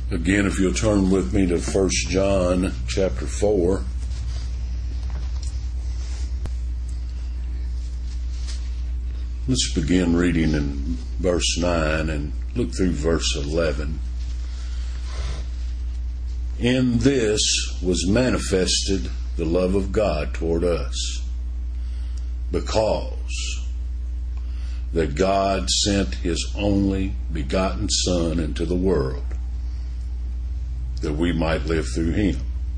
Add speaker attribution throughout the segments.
Speaker 1: Again, if you'll turn with me to 1 John chapter 4. Let's begin reading in verse 9 and look through verse 11. In this was manifested the love of God toward us, because that God sent His only begotten Son into the world, that we might live through Him.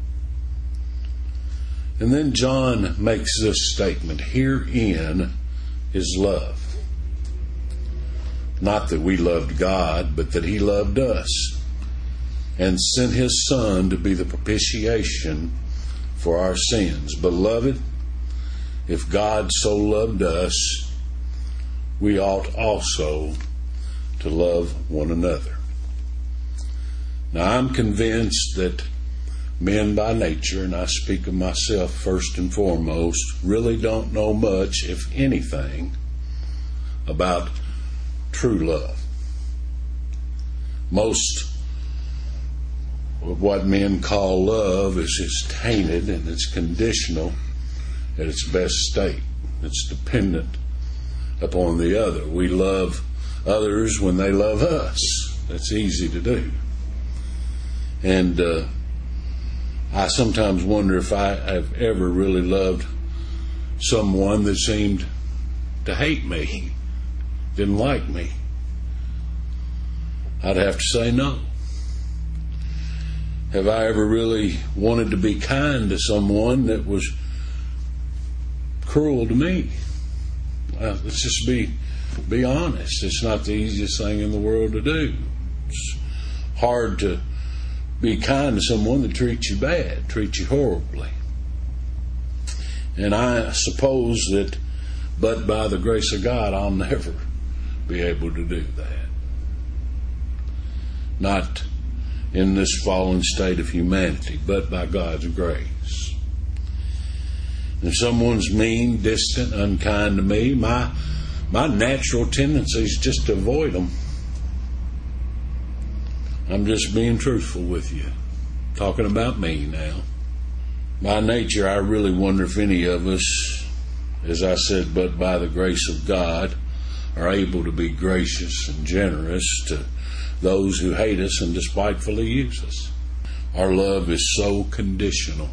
Speaker 1: And then John makes this statement, herein is love. Not that we loved God, but that He loved us and sent His Son to be the propitiation for our sins. Beloved, if God so loved us, we ought also to love one another. Now, I'm convinced that men by nature, and I speak of myself first and foremost, really don't know much, if anything, about true love. Most of what men call love is tainted and it's conditional at its best state. It's dependent upon the other. We love others when they love us. That's easy to do. And I sometimes wonder if I have ever really loved someone that seemed to hate me, didn't like me. I'd have to say no. Have I ever really wanted to be kind to someone that was cruel to me? Let's just be honest. It's not the easiest thing in the world to do. It's hard to be kind to someone that treats you bad, treats you horribly. And I suppose that, but by the grace of God, I'll never be able to do that. Not in this fallen state of humanity, but by God's grace. If someone's mean, distant, unkind to me, my natural tendency is just to avoid them. I'm just being truthful with you. Talking about me now. By nature, I really wonder if any of us, as I said, but by the grace of God, are able to be gracious and generous to those who hate us and despitefully use us. Our love is so conditional.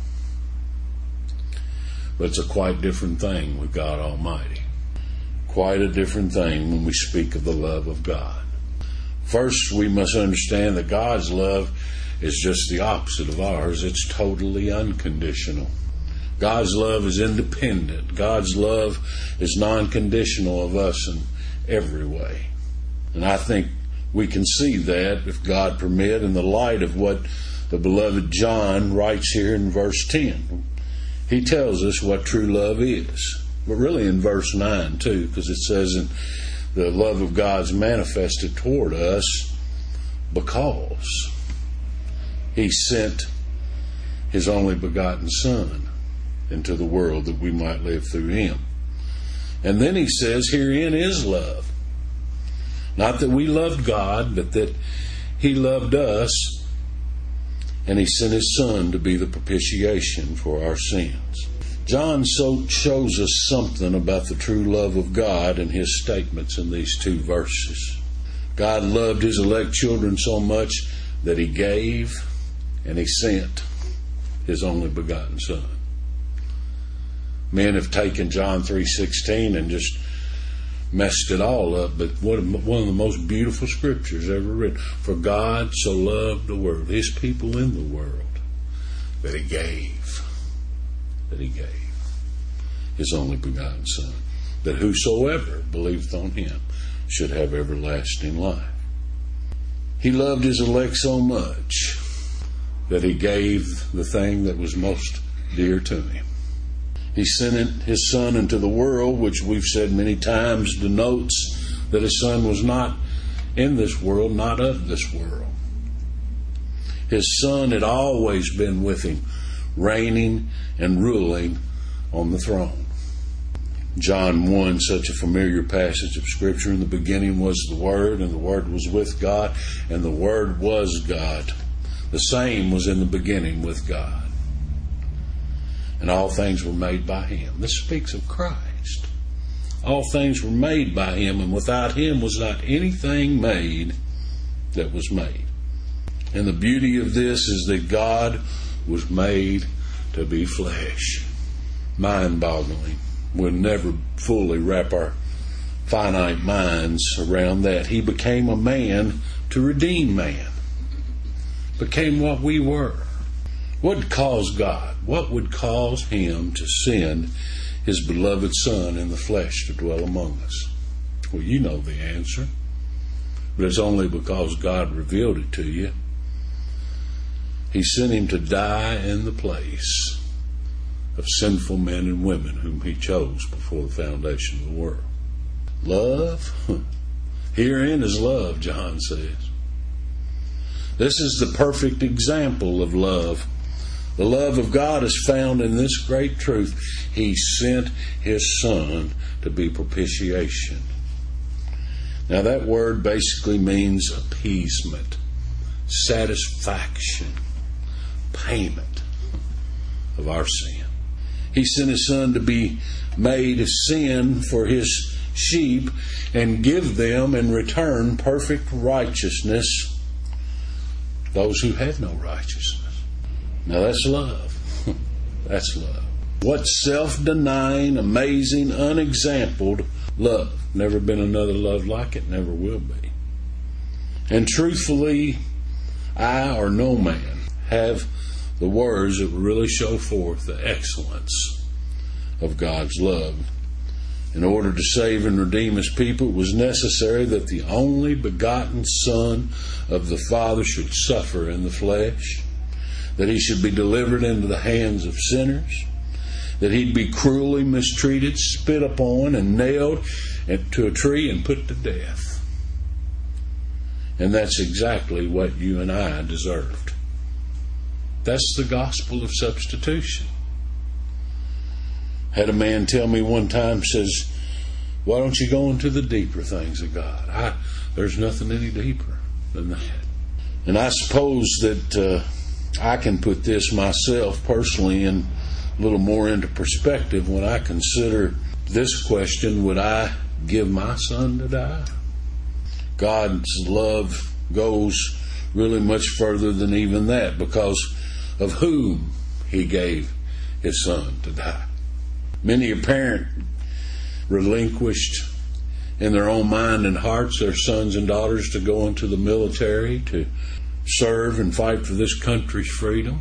Speaker 1: But it's a quite different thing with God Almighty. Quite a different thing when we speak of the love of God. First, we must understand that God's love is just the opposite of ours. It's totally unconditional. God's love is independent. God's love is non-conditional of us in every way. And I think we can see that, if God permit, in the light of what the beloved John writes here in verse 10. He tells us what true love is. But really in verse 9 too, because it says, in the love of God's manifested toward us because He sent His only begotten Son into the world that we might live through Him. And then He says, herein is love. Not that we loved God, but that He loved us, and He sent His Son to be the propitiation for our sins. John shows us something about the true love of God in his statements in these two verses. God loved His elect children so much that He gave and He sent His only begotten Son. Men have taken John 3:16 and just messed it all up, but one of the most beautiful scriptures ever written. For God so loved the world, His people in the world, that He gave His only begotten Son, that whosoever believeth on Him should have everlasting life. He loved His elect so much that He gave the thing that was most dear to Him. He sent His Son into the world, which we've said many times denotes that His Son was not in this world, not of this world. His Son had always been with Him, reigning and ruling on the throne. John 1, such a familiar passage of Scripture. In the beginning was the Word, and the Word was with God, and the Word was God. The same was in the beginning with God. And all things were made by him. This speaks of Christ. All things were made by him, and without him was not anything made that was made. And the beauty of this is that God was made to be flesh. Mind-boggling. We'll never fully wrap our finite minds around that. He became a man to redeem man. Became what we were. What would cause God? What would cause him to send his beloved Son in the flesh to dwell among us? Well, you know the answer. But it's only because God revealed it to you. He sent him to die in the place of sinful men and women whom he chose before the foundation of the world. Love? Herein is love, John says. This is the perfect example of love. The love of God is found in this great truth. He sent his Son to be propitiation. Now that word basically means appeasement, satisfaction, payment of our sin. He sent his Son to be made sin for his sheep and give them in return perfect righteousness, those who had no righteousness. Now that's love. That's love. What self-denying, amazing, unexampled love. Never been another love like it, never will be. And truthfully, I or no man have the words that really show forth the excellence of God's love. In order to save and redeem his people, it was necessary that the only begotten Son of the Father should suffer in the flesh, that he should be delivered into the hands of sinners, that he'd be cruelly mistreated, spit upon, and nailed to a tree and put to death. And that's exactly what you and I deserved. That's the gospel of substitution. Had a man tell me one time, says, why don't you go into the deeper things of God? There's nothing any deeper than that. And I suppose that I can put this myself personally in a little more into perspective when I consider this question, would I give my son to die? God's love goes really much further than even that, because of whom he gave his son to die. Many a parent relinquished in their own mind and hearts their sons and daughters to go into the military, to serve and fight for this country's freedom.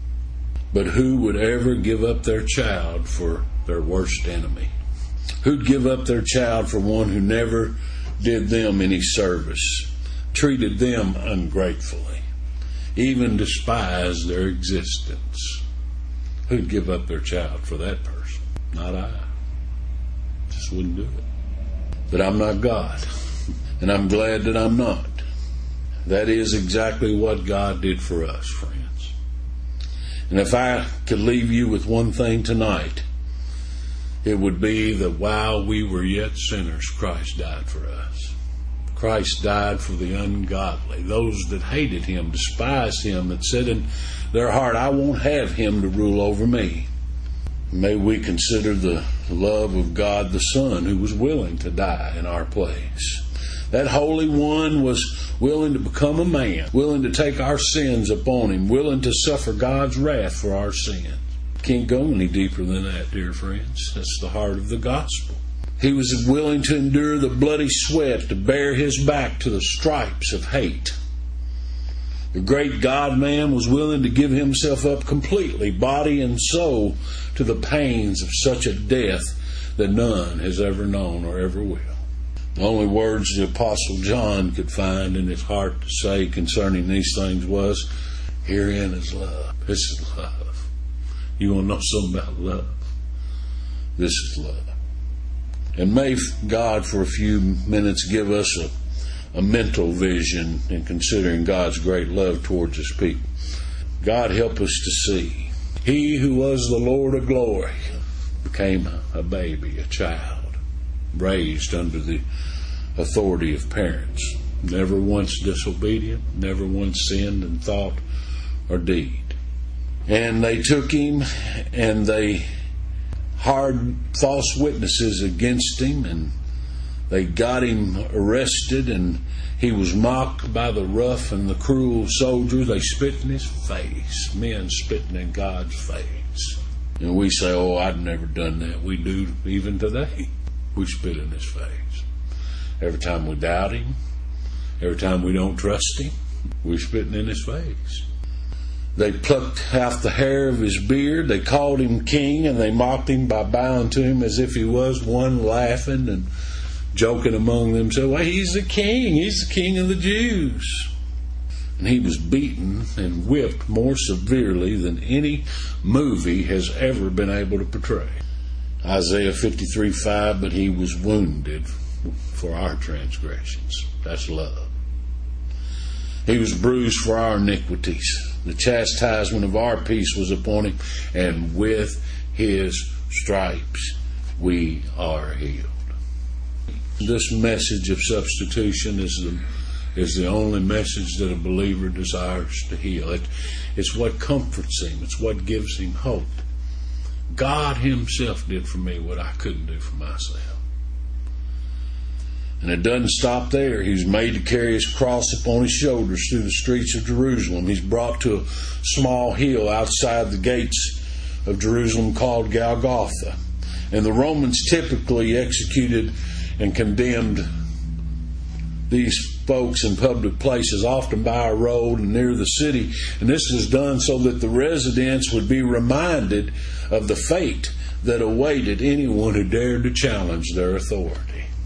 Speaker 1: But who would ever give up their child for their worst enemy? Who'd give up their child for one who never did them any service, treated them ungratefully, even despised their existence? Who'd give up their child for that person? Not I. Just wouldn't do it. But I'm not God, and I'm glad that I'm not. That is exactly what God did for us, friends. And if I could leave you with one thing tonight, it would be that while we were yet sinners, Christ died for us. Christ died for the ungodly, those that hated him, despised him, that said in their heart, I won't have him to rule over me. May we consider the love of God the Son, who was willing to die in our place. That Holy One was willing to become a man, willing to take our sins upon him, willing to suffer God's wrath for our sins. Can't go any deeper than that, dear friends. That's the heart of the gospel. He was willing to endure the bloody sweat, to bear his back to the stripes of hate. The great God-man was willing to give himself up completely, body and soul, to the pains of such a death that none has ever known or ever will. The only words the Apostle John could find in his heart to say concerning these things was, herein is love. This is love. You want to know something about love? This is love. And may God for a few minutes give us a mental vision in considering God's great love towards his people. God help us to see. He who was the Lord of glory became a baby, a child, raised under the authority of parents, never once disobedient, never once sinned in thought or deed. And they took him and they hired false witnesses against him, and they got him arrested, and he was mocked by the rough and the cruel soldiers. They spit in his face, men spitting in God's face. And we say, oh, I'd never done that. We do even today. We spit in his face. Every time we doubt him, every time we don't trust him, we're spitting in his face. They plucked out the hair of his beard. They called him king, and they mocked him by bowing to him as if he was one, laughing and joking among themselves. Well, he's the king. He's the king of the Jews. And he was beaten and whipped more severely than any movie has ever been able to portray. Isaiah 53:5, but he was wounded for our transgressions. That's love. He was bruised for our iniquities. The chastisement of our peace was upon him, and with his stripes we are healed. This message of substitution is the only message that a believer desires to heal. It's what comforts him. It's what gives him hope. God himself did for me what I couldn't do for myself. And it doesn't stop there. He's made to carry his cross upon his shoulders through the streets of Jerusalem. He's brought to a small hill outside the gates of Jerusalem called Golgotha. And the Romans typically executed and condemned these folks in public places, often by a road and near the city. And this was done so that the residents would be reminded of the fate that awaited anyone who dared to challenge their authority.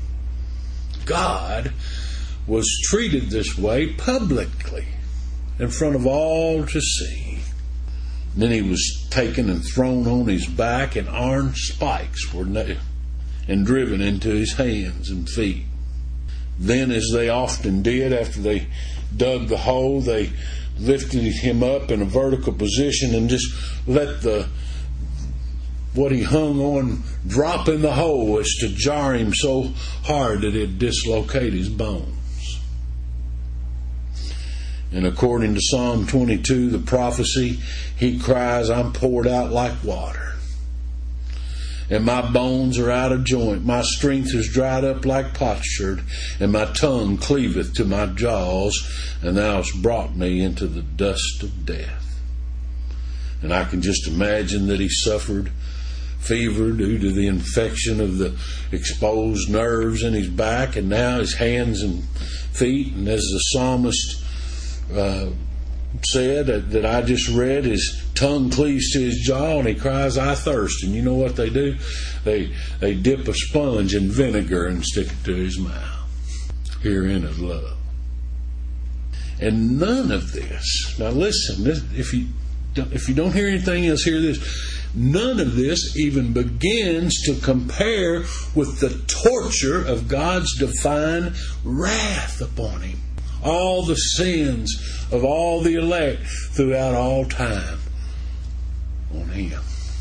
Speaker 1: God was treated this way publicly in front of all to see. And then he was taken and thrown on his back, and iron spikes were nailed and driven into his hands and feet. Then, as they often did, after they dug the hole, they lifted him up in a vertical position and just let what he hung on drop in the hole as to jar him so hard that it'd dislocate his bones. And according to Psalm 22, the prophecy, he cries, I'm poured out like water, and my bones are out of joint. My strength is dried up like potsherd, and my tongue cleaveth to my jaws, and thou hast brought me into the dust of death. And I can just imagine that he suffered fever due to the infection of the exposed nerves in his back, and now his hands and feet. And as the psalmist said that I just read, his tongue cleaves to his jaw, and he cries, I thirst. And you know what they do? They dip a sponge in vinegar and stick it to his mouth. Herein is love. And none of this, now listen, if you don't hear anything else, hear this. None of this even begins to compare with the torture of God's divine wrath upon him. All the sins of all the elect throughout all time on him.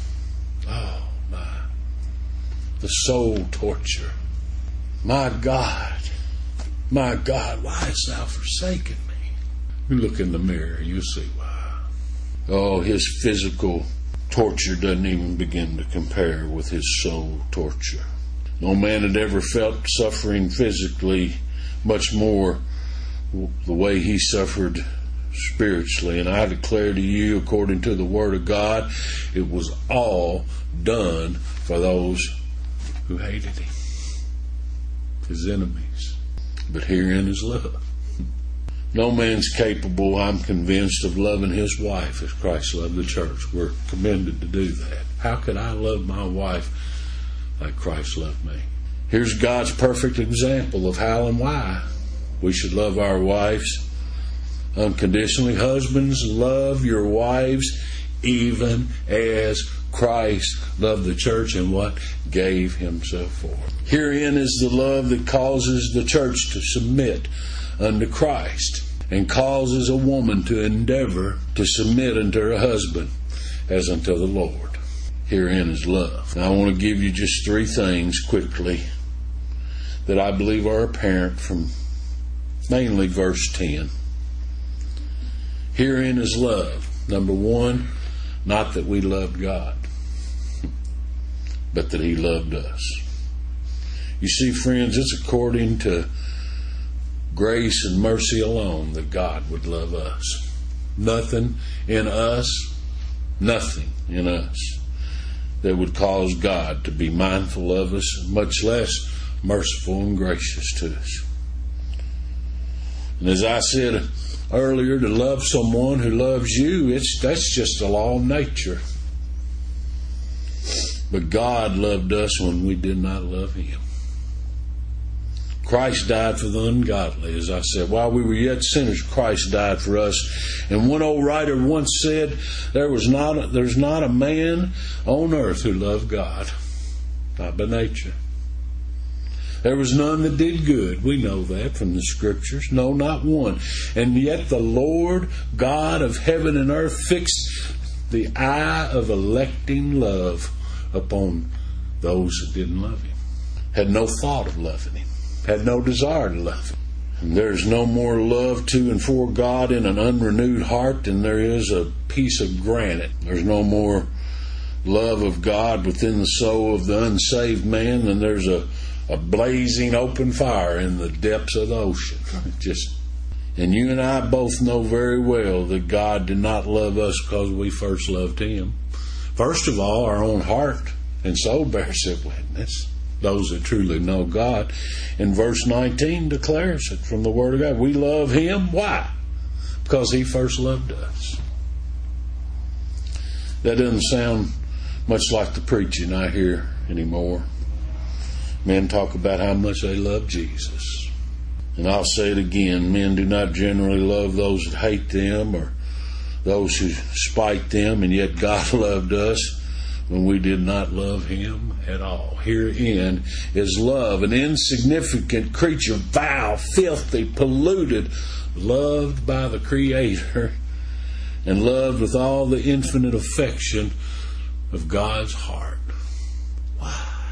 Speaker 1: Oh my. The soul torture. My God, why hast thou forsaken me? You look in the mirror, you'll see why. Oh, his physical torture doesn't even begin to compare with his soul torture. No man had ever felt suffering physically, much more the way he suffered spiritually. And I declare to you, according to the Word of God, it was all done for those who hated him, his enemies. But herein is love. No man's capable, I'm convinced, of loving his wife as Christ loved the church. We're commended to do that. How could I love my wife like Christ loved me? Here's God's perfect example of how and why we should love our wives unconditionally. Husbands, love your wives even as Christ loved the church and what? Gave himself for. Herein is the love that causes the church to submit unto Christ, and causes a woman to endeavor to submit unto her husband as unto the Lord. Herein is love. Now I want to give you just 3 things quickly that I believe are apparent from mainly verse 10. Herein is love. Number one, not that we loved God, but that He loved us. You see, friends, it's according to grace and mercy alone that God would love us. Nothing in us that would cause God to be mindful of us, much less merciful and gracious to us. And as I said earlier, to love someone who loves you, that's just a law of nature. But God loved us when we did not love Him. Christ died for the ungodly, as I said. While we were yet sinners, Christ died for us. And one old writer once said, there's not a man on earth who loved God, not by nature. There was none that did good. We know that from the Scriptures. No, not one. And yet the Lord God of heaven and earth fixed the eye of electing love upon those that didn't love Him. Had no thought of loving Him. Had no desire to love Him. And there's no more love to and for God in an unrenewed heart than there is a piece of granite. There's no more love of God within the soul of the unsaved man than there's a blazing open fire in the depths of the ocean. And you and I both know very well that God did not love us because we first loved Him. First of all, our own heart and soul bears it witness. Those that truly know God. And verse 19 declares it from the Word of God. We love Him. Why? Because He first loved us. That doesn't sound much like the preaching I hear anymore. Men talk about how much they love Jesus. And I'll say it again. Men do not generally love those that hate them or those who spite them. And yet God loved us when we did not love Him at all. Herein is love, an insignificant creature, vile, filthy, polluted, loved by the Creator and loved with all the infinite affection of God's heart. Why?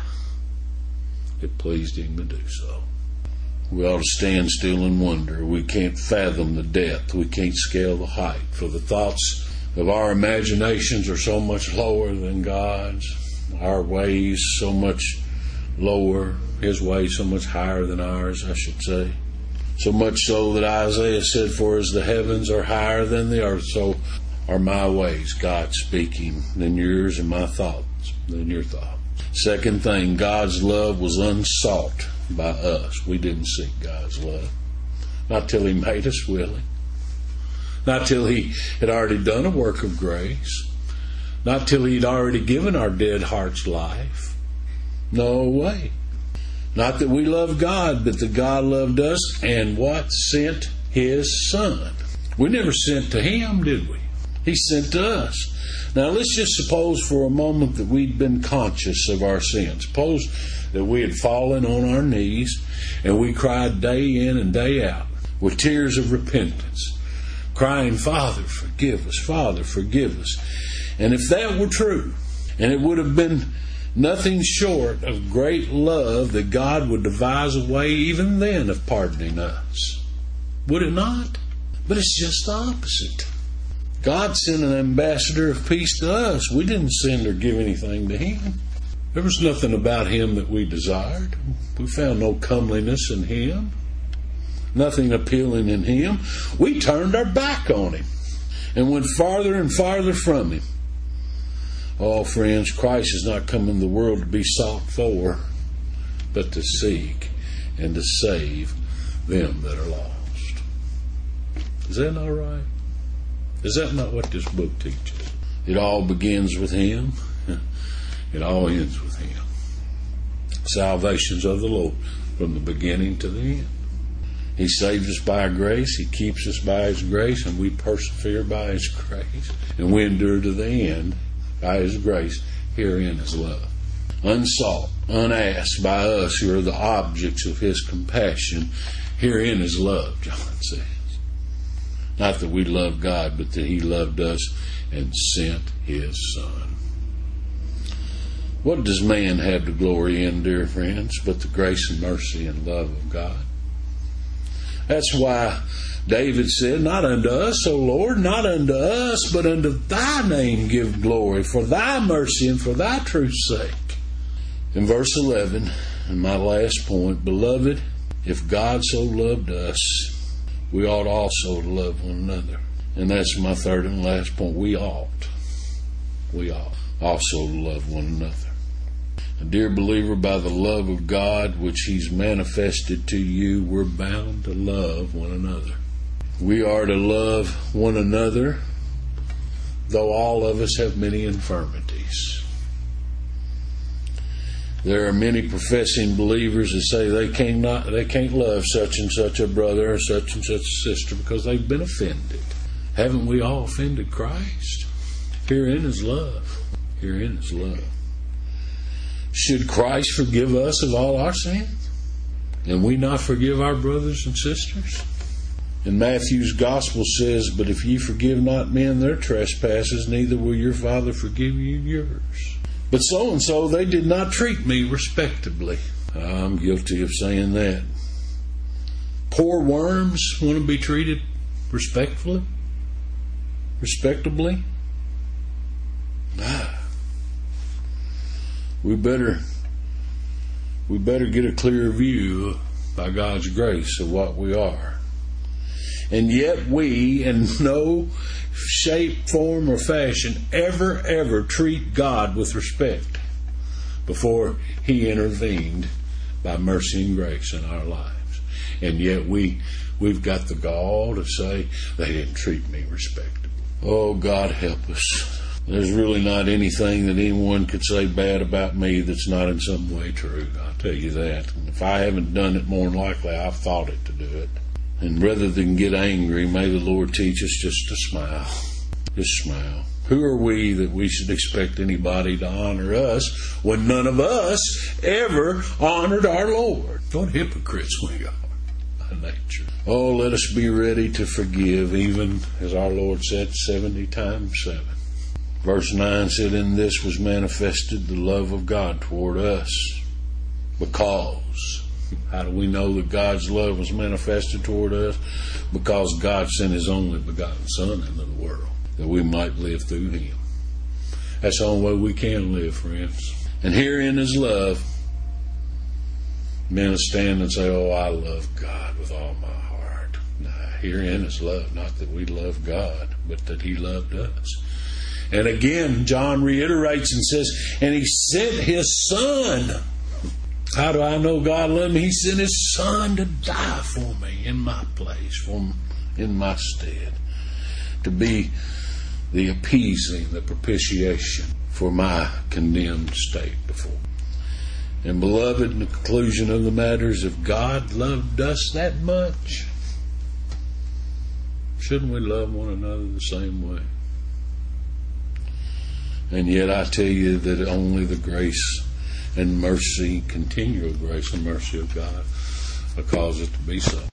Speaker 1: It pleased Him to do so. We ought to stand still and wonder. We can't fathom the depth. We can't scale the height. For the thoughts of our imaginations are so much lower than God's. Our ways so much lower. His ways so much higher than ours, I should say. So much so that Isaiah said, for as the heavens are higher than the earth, so are my ways, God speaking, than yours, and my thoughts than your thoughts. Second thing, God's love was unsought by us. We didn't seek God's love. Not till He made us willing. Not till He had already done a work of grace. Not till He'd already given our dead hearts life. No way. Not that we love God, but that God loved us and what? Sent His Son. We never sent to Him, did we? He sent to us. Now let's just suppose for a moment that we'd been conscious of our sins. Suppose that we had fallen on our knees and we cried day in and day out with tears of repentance, crying, Father, forgive us, Father, forgive us. And if that were true, and it would have been nothing short of great love that God would devise a way even then of pardoning us. Would it not? But it's just the opposite. God sent an ambassador of peace to us. We didn't send or give anything to Him. There was nothing about Him that we desired. We found no comeliness in Him. Nothing appealing in Him. We turned our back on Him and went farther and farther from Him. Oh, friends, Christ has not come in the world to be sought for, but to seek and to save them that are lost. Is that not right? Is that not what this book teaches? It all begins with Him. It all ends with Him. Salvation's of the Lord from the beginning to the end. He saves us by grace. He keeps us by His grace, and we persevere by His grace. And we endure to the end by His grace. Herein is love. Unsought, unasked by us who are the objects of His compassion. Herein is love, John says. Not that we love God, but that He loved us and sent His Son. What does man have to glory in, dear friends, but the grace and mercy and love of God? That's why David said, not unto us, O Lord, not unto us, but unto thy name give glory, for thy mercy and for thy truth's sake. In verse 11, and my last point, beloved, if God so loved us, we ought also to love one another. And that's my third and last point. We ought also to love one another. Dear believer, by the love of God which He's manifested to you, we're bound to love one another. We are to love one another, though all of us have many infirmities. There are many professing believers that say they can't love such and such a brother or such and such a sister because they've been offended. Haven't we all offended Christ? Herein is love. Herein is love. Should Christ forgive us of all our sins? And we not forgive our brothers and sisters? And Matthew's gospel says, but if ye forgive not men their trespasses, neither will your Father forgive you yours. But so-and-so, they did not treat me respectably. I'm guilty of saying that. Poor worms want to be treated respectably? We better get a clear view by God's grace of what we are. And yet we, in no shape, form, or fashion, ever treat God with respect before He intervened by mercy and grace in our lives. And yet we've got the gall to say they didn't treat me respectably. Oh, God help us. There's really not anything that anyone could say bad about me that's not in some way true. I'll tell you that. And if I haven't done it, more than likely I've thought it to do it. And rather than get angry, may the Lord teach us just to smile. Just smile. Who are we that we should expect anybody to honor us when none of us ever honored our Lord? What hypocrites we are by nature. Oh, let us be ready to forgive, even as our Lord said, 70 times 7. Verse 9 said, in this was manifested the love of God toward us. Because, how do we know that God's love was manifested toward us? Because God sent His only begotten Son into the world, that we might live through Him. That's the only way we can live, friends. And herein is love. Men stand and say, oh, I love God with all my heart. Nah, herein is love. Not that we love God, but that He loved us. And again, John reiterates and says, and He sent His Son. How do I know God loved me? He sent His Son to die for me in my place, in my stead, to be the appeasing, the propitiation for my condemned state before. And beloved, in the conclusion of the matter is, if God loved us that much, shouldn't we love one another the same way? And yet I tell you that only the grace and mercy, continual grace and mercy of God will cause it to be so.